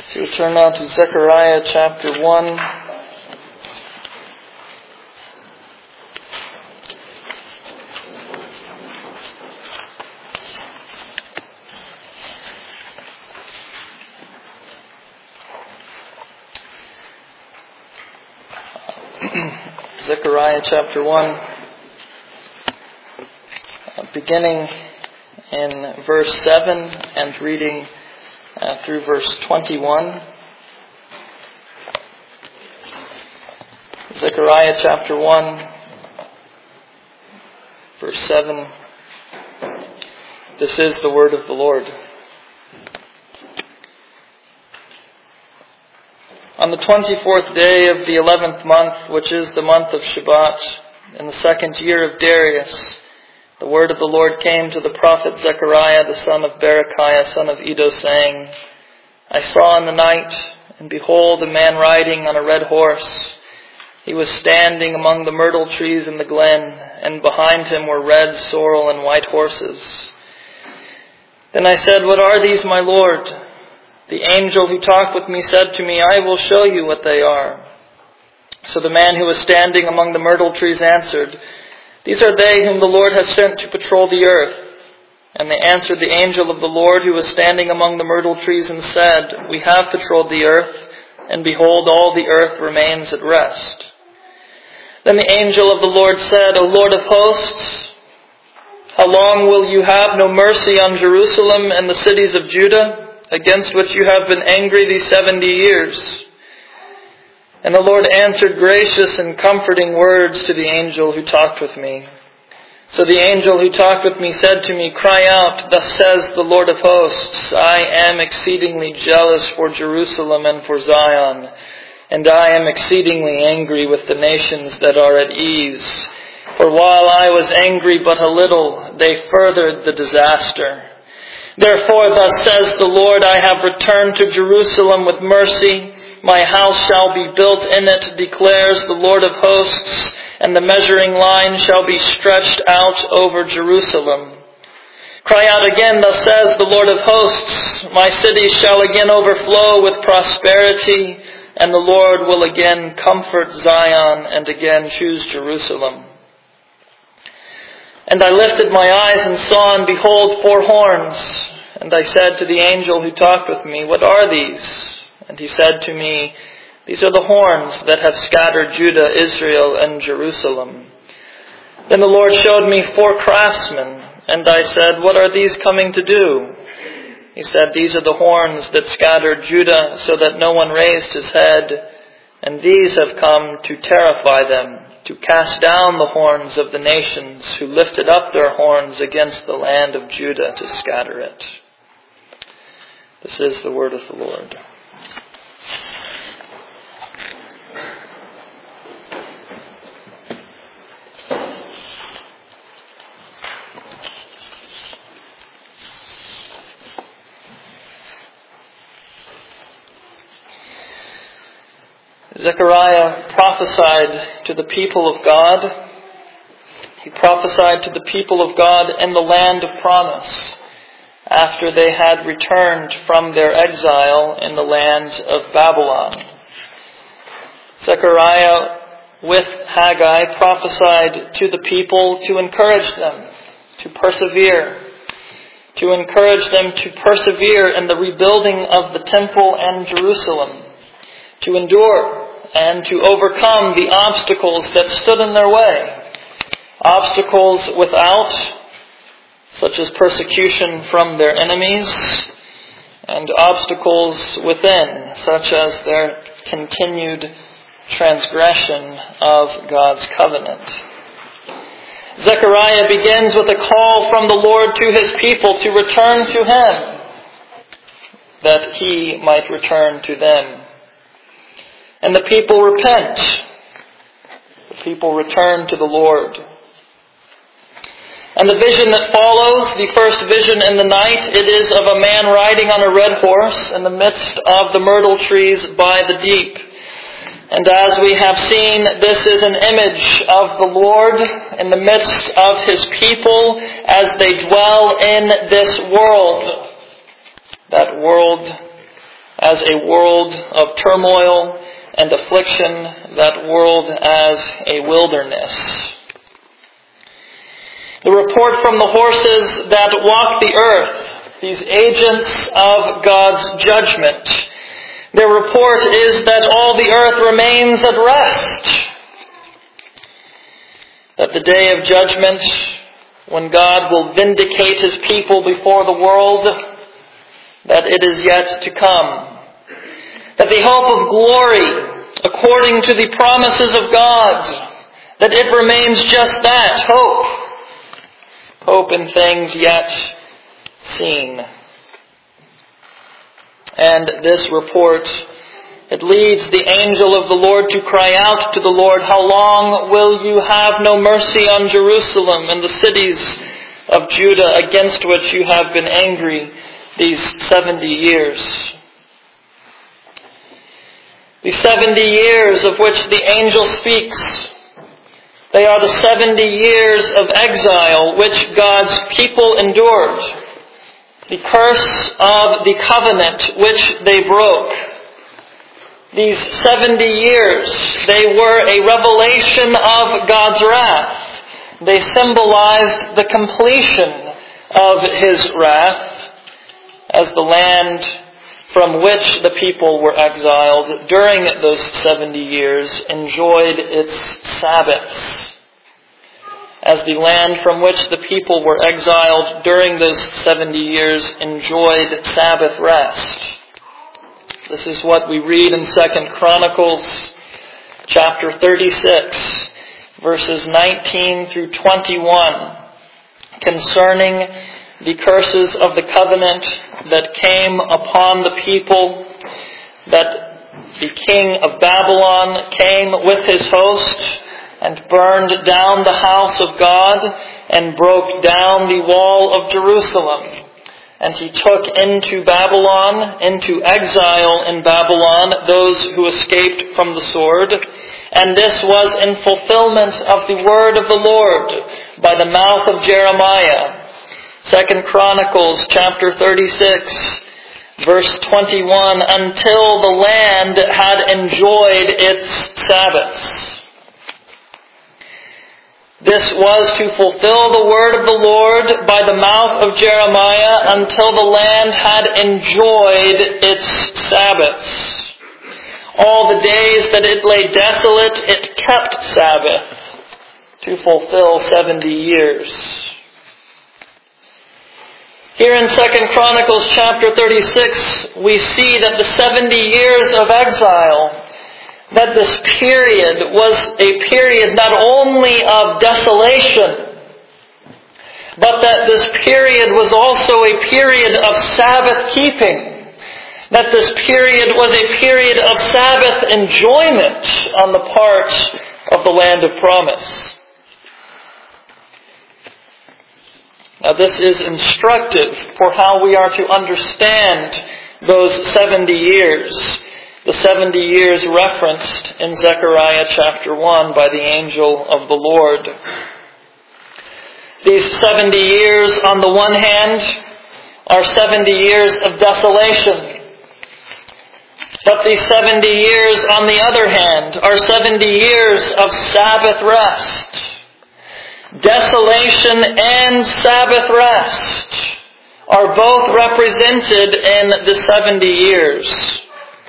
So we turn now to Zechariah chapter 1. Zechariah chapter 1, beginning in verse 7 and reading through verse 21. Zechariah chapter 1, verse 7. This is the word of the Lord. On the 24th day of the 11th month, which is the month of Shebat, in the 2nd year of Darius, the word of the Lord came to the prophet Zechariah, the son of Berechiah, son of Iddo, saying, I saw in the night, and behold, a man riding on a red horse. He was standing among the myrtle trees in the glen, and behind him were red, sorrel, and white horses. Then I said, What are these, my Lord? The angel who talked with me said to me, I will show you what they are. So the man who was standing among the myrtle trees answered, These are they whom the Lord has sent to patrol the earth. And they answered the angel of the Lord who was standing among the myrtle trees and said, We have patrolled the earth, and behold, all the earth remains at rest. Then the angel of the Lord said, O Lord of hosts, how long will you have no mercy on Jerusalem and the cities of Judah, against which you have been angry these 70 years? And the Lord answered gracious and comforting words to the angel who talked with me. So the angel who talked with me said to me, Cry out, thus says the Lord of hosts, I am exceedingly jealous for Jerusalem and for Zion, and I am exceedingly angry with the nations that are at ease. For while I was angry but a little, they furthered the disaster. Therefore, thus says the Lord, I have returned to Jerusalem with mercy. My house shall be built in it, declares the Lord of hosts, and the measuring line shall be stretched out over Jerusalem. Cry out again, thus says the Lord of hosts, my cities shall again overflow with prosperity, and the Lord will again comfort Zion and again choose Jerusalem. And I lifted my eyes and saw, and behold, 4 horns. And I said to the angel who talked with me, What are these? And he said to me, These are the horns that have scattered Judah, Israel, and Jerusalem. Then the Lord showed me 4 craftsmen, and I said, What are these coming to do? He said, These are the horns that scattered Judah, so that no one raised his head, and these have come to terrify them, to cast down the horns of the nations who lifted up their horns against the land of Judah to scatter it. This is the word of the Lord. Zechariah prophesied to the people of God. He prophesied to the people of God in the land of promise after they had returned from their exile in the land of Babylon. Zechariah, with Haggai, prophesied to the people to encourage them to persevere, to encourage them to persevere in the rebuilding of the temple and Jerusalem, to endure and to overcome the obstacles that stood in their way. Obstacles without, such as persecution from their enemies, and obstacles within, such as their continued transgression of God's covenant. Zechariah begins with a call from the Lord to his people to return to him, that he might return to them. And the people repent. The people return to the Lord. And the vision that follows, the first vision in the night, it is of a man riding on a red horse in the midst of the myrtle trees by the deep. And as we have seen, this is an image of the Lord in the midst of his people as they dwell in this world. That world as a world of turmoil and affliction, that world as a wilderness. The report from the horses that walk the earth, these agents of God's judgment, their report is that all the earth remains at rest. That the day of judgment, when God will vindicate His people before the world, that it is yet to come. That the hope of glory, according to the promises of God, that it remains just that, hope. Hope in things yet seen. And this report, it leads the angel of the Lord to cry out to the Lord, "How long will you have no mercy on Jerusalem and the cities of Judah against which you have been angry these 70 years?" The 70 years of which the angel speaks, they are the 70 years of exile which God's people endured. The curse of the covenant which they broke. These 70 years, they were a revelation of God's wrath. They symbolized the completion of His wrath as the land from which the people were exiled during those 70 years enjoyed its Sabbaths. As the land from which the people were exiled during those 70 years enjoyed Sabbath rest. This is what we read in 2 Chronicles chapter 36, verses 19 through 21, concerning the curses of the covenant that came upon the people, that the king of Babylon came with his host and burned down the house of God and broke down the wall of Jerusalem. And he took into Babylon, into exile in Babylon, those who escaped from the sword. And this was in fulfillment of the word of the Lord by the mouth of Jeremiah. 2 Chronicles chapter 36, verse 21, until the land had enjoyed its Sabbaths. This was to fulfill the word of the Lord by the mouth of Jeremiah until the land had enjoyed its Sabbaths. All the days that it lay desolate, it kept Sabbath to fulfill 70 years. Here in 2 Chronicles chapter 36, we see that the 70 years of exile, that this period was a period not only of desolation, but that this period was also a period of Sabbath keeping. That this period was a period of Sabbath enjoyment on the part of the land of promise. Now this is instructive for how we are to understand those 70 years. The 70 years referenced in Zechariah chapter 1 by the angel of the Lord. These 70 years on the one hand are 70 years of desolation. But these 70 years on the other hand are 70 years of Sabbath rest. Desolation and Sabbath rest are both represented in the 70 years.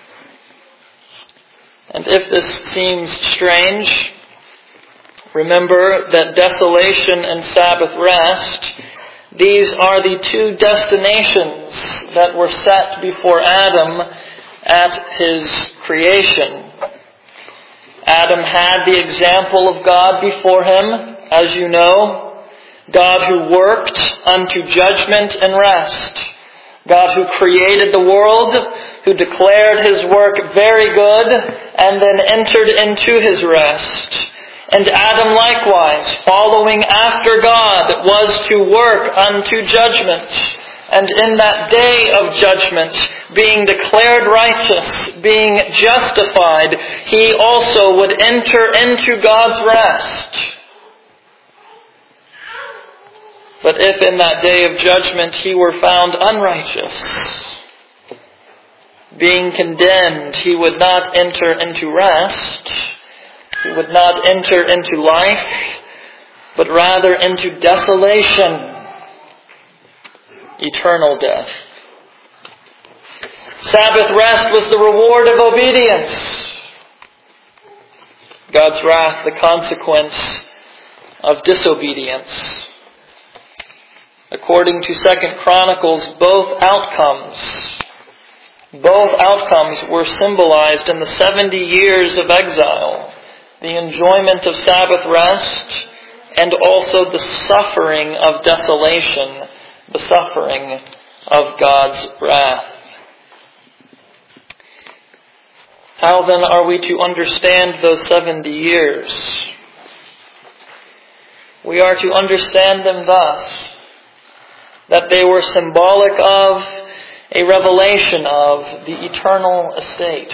And if this seems strange, remember that desolation and Sabbath rest, these are the two destinations that were set before Adam at his creation. Adam had the example of God before him, as you know, God who worked unto judgment and rest. God who created the world, who declared His work very good, and then entered into His rest. And Adam likewise, following after God, was to work unto judgment. And in that day of judgment, being declared righteous, being justified, he also would enter into God's rest. But if in that day of judgment he were found unrighteous, being condemned, he would not enter into rest. He would not enter into life, but rather into desolation, eternal death. Sabbath rest was the reward of obedience. God's wrath, the consequence of disobedience. According to 2 Chronicles, both outcomes were symbolized in the 70 years of exile. The enjoyment of Sabbath rest and also the suffering of desolation, the suffering of God's wrath. How then are we to understand those 70 years? We are to understand them thus, that they were symbolic of a revelation of the eternal estate.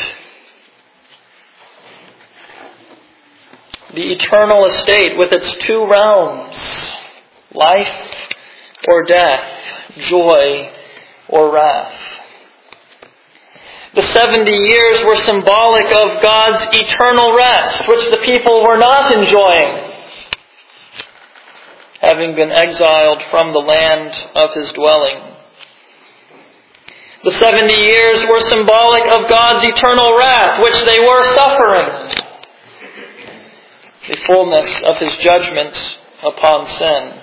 The eternal estate with its two realms, life or death, joy or wrath. The 70 years were symbolic of God's eternal rest, which the people were not enjoying, having been exiled from the land of His dwelling. The 70 years were symbolic of God's eternal wrath, which they were suffering, the fullness of His judgment upon sin.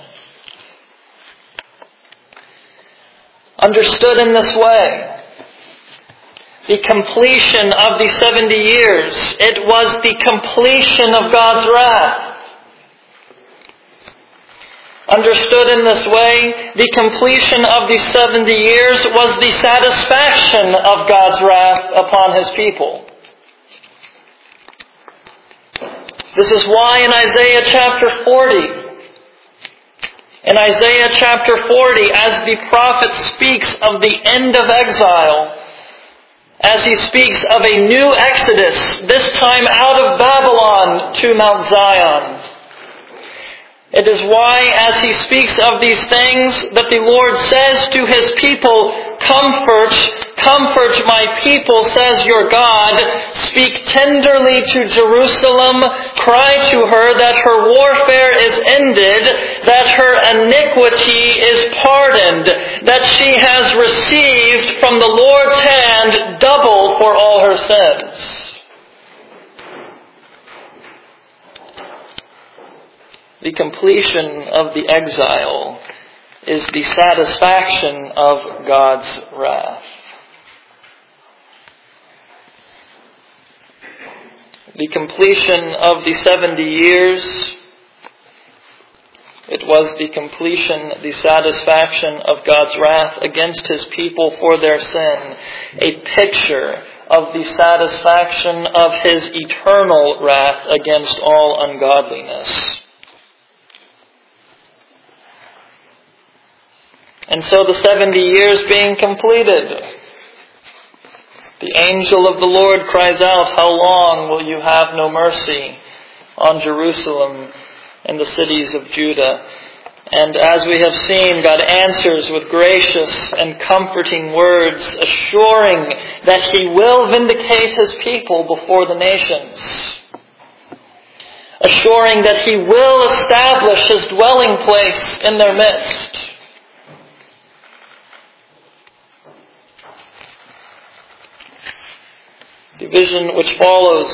Understood in this way, the completion of the 70 years, it was the completion of God's wrath. Understood in this way, the completion of the 70 years was the satisfaction of God's wrath upon His people. This is why in Isaiah chapter 40, as the prophet speaks of the end of exile, as he speaks of a new exodus, this time out of Babylon to Mount Zion, it is why, as he speaks of these things, that the Lord says to His people, Comfort my people, says your God. Speak tenderly to Jerusalem. Cry to her that her warfare is ended, that her iniquity is pardoned, that she has received from the Lord's hand double for all her sins. The completion of the exile is the satisfaction of God's wrath. The completion of the 70 years, it was the completion, the satisfaction of God's wrath against His people for their sin, a picture of the satisfaction of His eternal wrath against all ungodliness. And so the 70 years being completed, the angel of the Lord cries out, How long will you have no mercy on Jerusalem and the cities of Judah? And as we have seen, God answers with gracious and comforting words, assuring that He will vindicate His people before the nations, assuring that He will establish His dwelling place in their midst. The vision which follows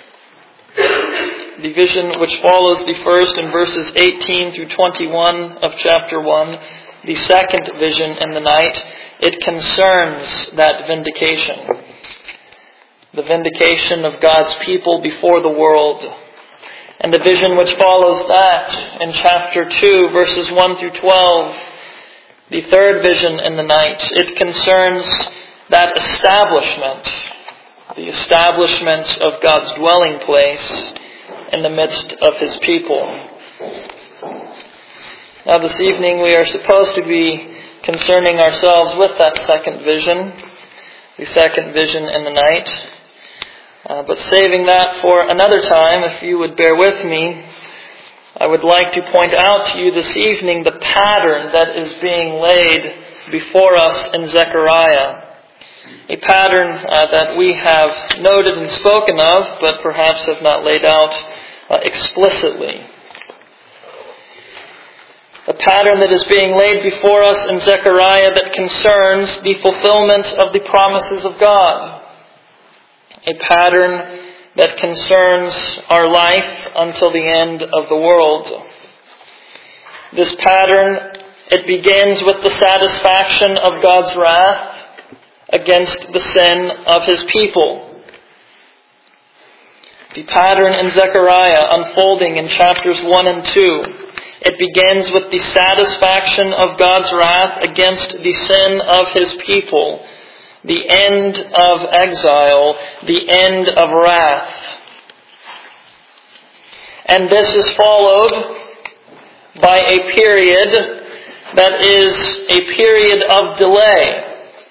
the first in verses 18 through 21 of chapter 1, the second vision in the night, it concerns that vindication. The vindication of God's people before the world. And the vision which follows that in chapter 2, verses 1 through 12, the third vision in the night, it concerns that establishment. The establishment of God's dwelling place in the midst of His people. Now this evening we are supposed to be concerning ourselves with that second vision, the second vision in the night. But saving that for another time, if you would bear with me, I would like to point out to you this evening the pattern that is being laid before us in Zechariah. a pattern that we have noted and spoken of, but perhaps have not laid out explicitly. A pattern that is being laid before us in Zechariah that concerns the fulfillment of the promises of God. A pattern that concerns our life until the end of the world. This pattern, it begins with the satisfaction of God's wrath against the sin of His people. The pattern in Zechariah unfolding in chapters 1 and 2, it begins with the satisfaction of God's wrath against the sin of His people, the end of exile, the end of wrath. And this is followed by a period that is a period of delay.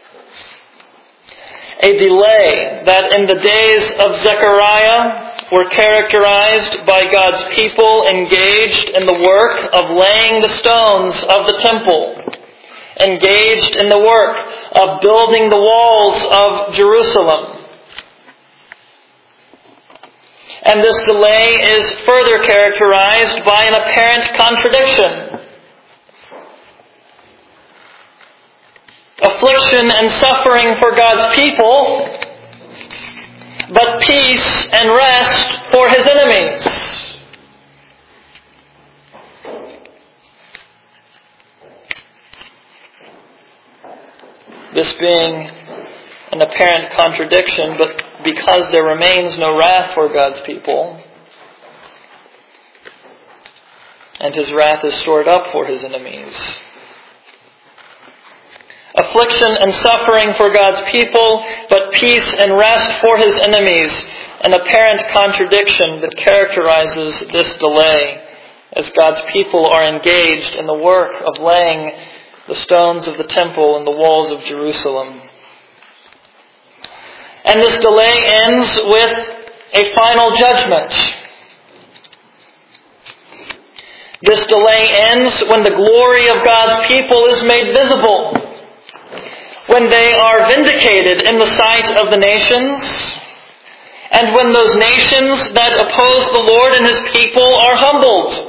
A delay that in the days of Zechariah were characterized by God's people engaged in the work of laying the stones of the temple, engaged in the work of building the walls of Jerusalem. And this delay is further characterized by an apparent contradiction. Affliction and suffering for God's people, but peace and rest for His enemies. This being an apparent contradiction, but because there remains no wrath for God's people, and His wrath is stored up for His enemies. Affliction and suffering for God's people, but peace and rest for His enemies. An apparent contradiction that characterizes this delay as God's people are engaged in the work of laying the stones of the temple and the walls of Jerusalem. And this delay ends with a final judgment. This delay ends when the glory of God's people is made visible, when they are vindicated in the sight of the nations, and when those nations that oppose the Lord and His people are humbled.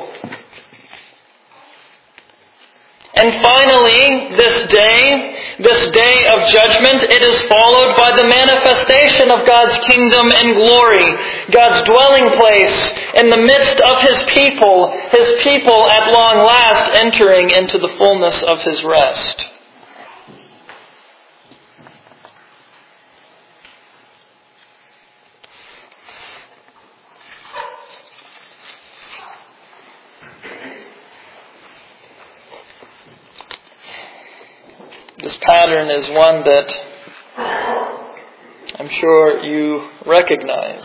And finally, this day of judgment, it is followed by the manifestation of God's kingdom and glory, God's dwelling place in the midst of His people at long last entering into the fullness of His rest. This pattern is one that I'm sure you recognize.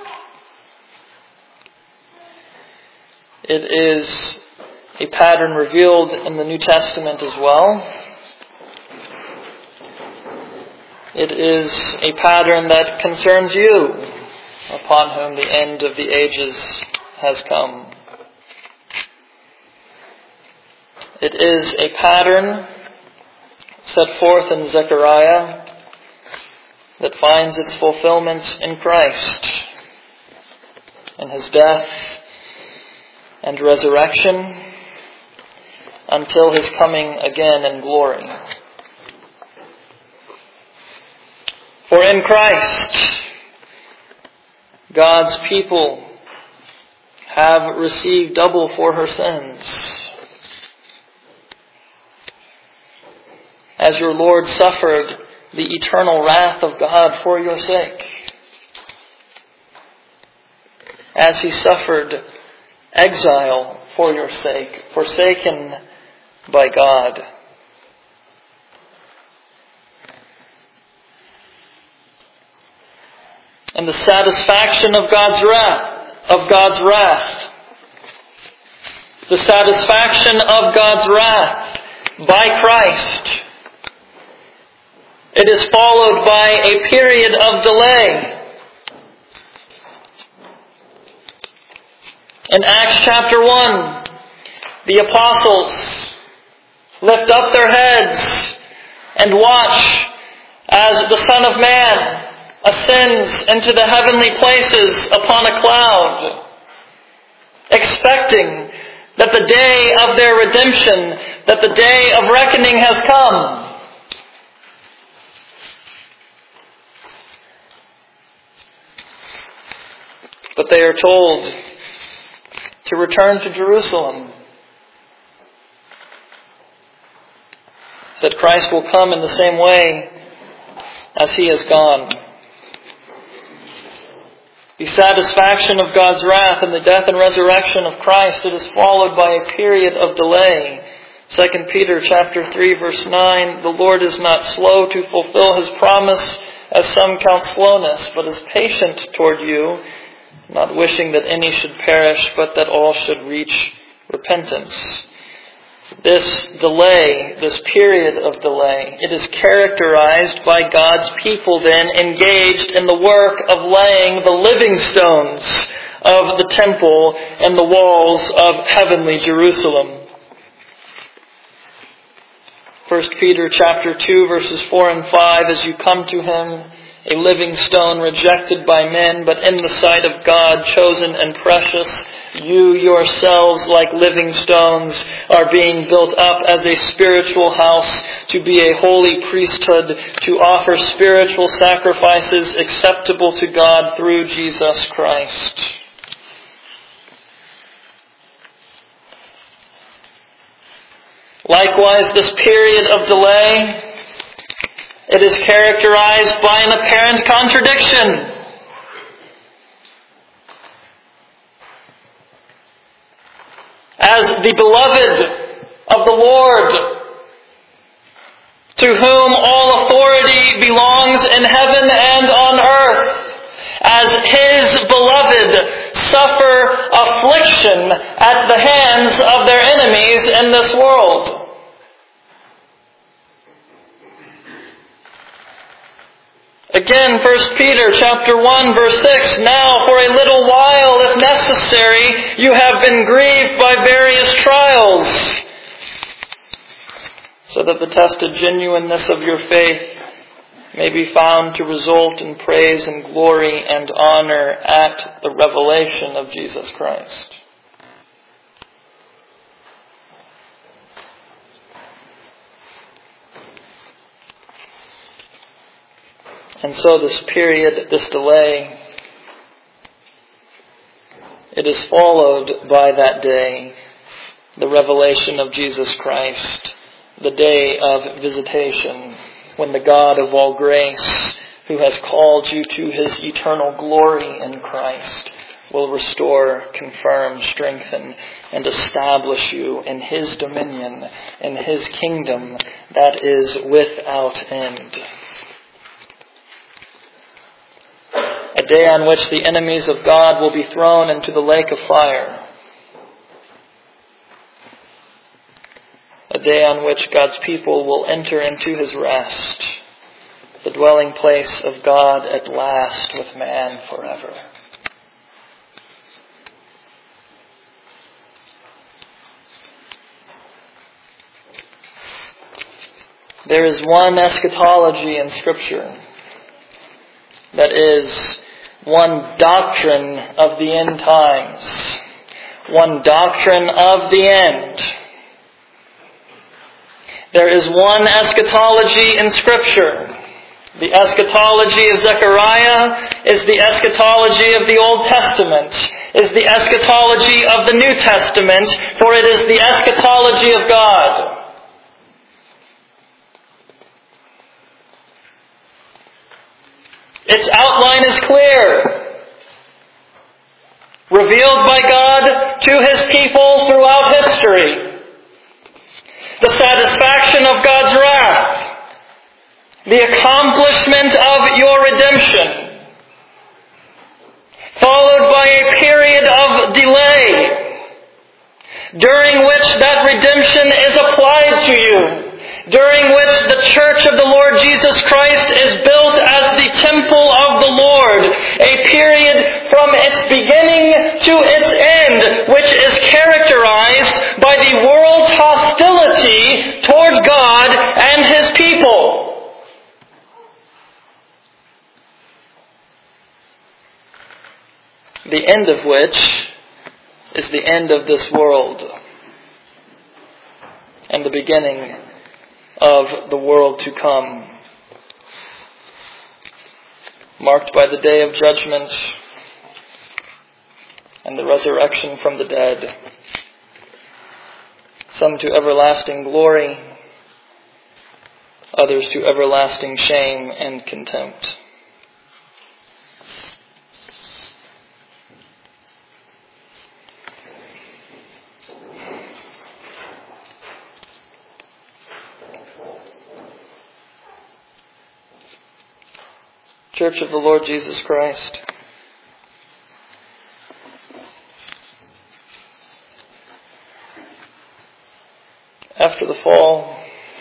It is a pattern revealed in the New Testament as well. It is a pattern that concerns you, upon whom the end of the ages has come. It is a pattern set forth in Zechariah that finds its fulfillment in Christ, in His death and resurrection, until His coming again in glory. For in Christ, God's people have received double for her sins. As your Lord suffered the eternal wrath of God for your sake. As He suffered exile for your sake, forsaken by God. And the satisfaction of God's wrath, the satisfaction of God's wrath by Christ, it is followed by a period of delay. In Acts chapter 1, the apostles lift up their heads and watch as the Son of Man ascends into the heavenly places upon a cloud, expecting that the day of their redemption, that the day of reckoning has come. But they are told to return to Jerusalem, that Christ will come in the same way as He has gone. The satisfaction of God's wrath and the death and resurrection of Christ, it is followed by a period of delay. 2 Peter chapter 3 verse 9, the Lord is not slow to fulfill His promise, as some count slowness, but is patient toward you, not wishing that any should perish, but that all should reach repentance. This delay, this period of delay, it is characterized by God's people then engaged in the work of laying the living stones of the temple and the walls of heavenly Jerusalem. 1 Peter chapter 2 verses 4 and 5, as you come to Him, a living stone rejected by men, but in the sight of God chosen and precious, you yourselves, like living stones, are being built up as a spiritual house to be a holy priesthood, to offer spiritual sacrifices acceptable to God through Jesus Christ. Likewise, this period of delay, it is characterized by an apparent contradiction. As the beloved of the Lord, to whom all authority belongs in heaven and on earth, as His beloved suffer affliction at the hands of their enemies in this world. Again, 1 Peter chapter 1 verse 6, now for a little while, if necessary, you have been grieved by various trials, so that the tested genuineness of your faith may be found to result in praise and glory and honor at the revelation of Jesus Christ. And so this period, this delay, it is followed by that day, the revelation of Jesus Christ, the day of visitation, when the God of all grace, who has called you to His eternal glory in Christ, will restore, confirm, strengthen, and establish you in His dominion, in His kingdom that is without end. A day on which the enemies of God will be thrown into the lake of fire. A day on which God's people will enter into His rest, the dwelling place of God at last with man forever. There is one eschatology in Scripture that is one doctrine of the end times, one doctrine of the end. There is one eschatology in Scripture. The eschatology of Zechariah is the eschatology of the Old Testament, is the eschatology of the New Testament, for it is the eschatology of God. Its outline is clear, revealed by God to His people throughout history. The satisfaction of God's wrath, the accomplishment of your redemption, followed by a period of delay, during which that redemption is applied to you, during which the church of the Lord Jesus Christ is built as the temple of the Lord, a period from its beginning to its end, which is characterized by the world's hostility toward God and His people. the end of which is the end of this world and the beginning of the world to come, marked by the day of judgment and the resurrection from the dead, some to everlasting glory, others to everlasting shame and contempt. Church of the Lord Jesus Christ, after the fall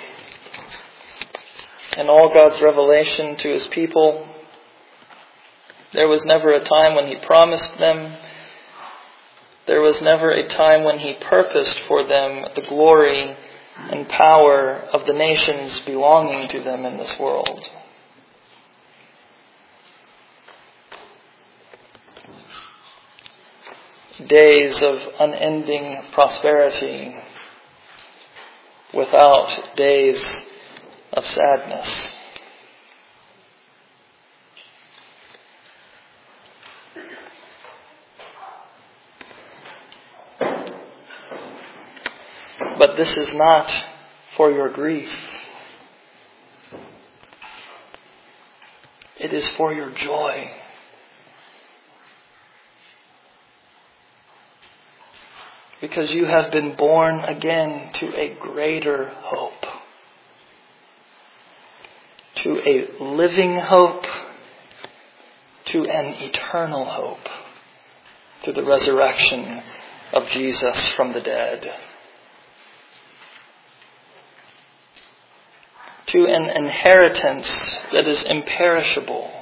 and all God's revelation to His people, there was never a time when He promised them, there was never a time when He purposed for them the glory and power of the nations belonging to them in this world. Days of unending prosperity without days of sadness. But this is not for your grief. It is for your joy. Because you have been born again to a greater hope. To a living hope. To an eternal hope. Through the resurrection of Jesus from the dead. To an inheritance that is imperishable.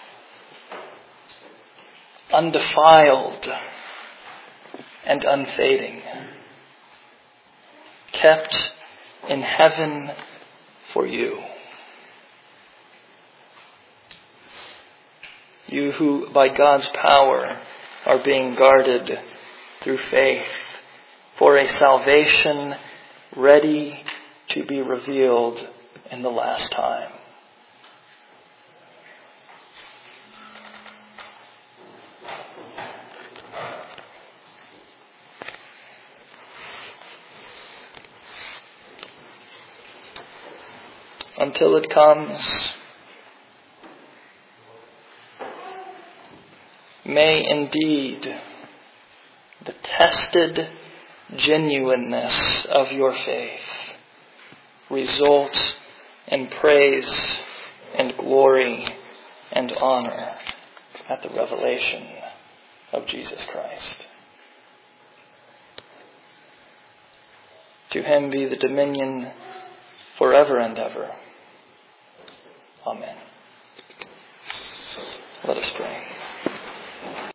Undefiled. And unfading, kept in heaven for you. You who by God's power are being guarded through faith for a salvation ready to be revealed in the last time. Until it comes, may indeed the tested genuineness of your faith result in praise and glory and honor at the revelation of Jesus Christ. To Him be the dominion forever and ever. Amen. Let us pray.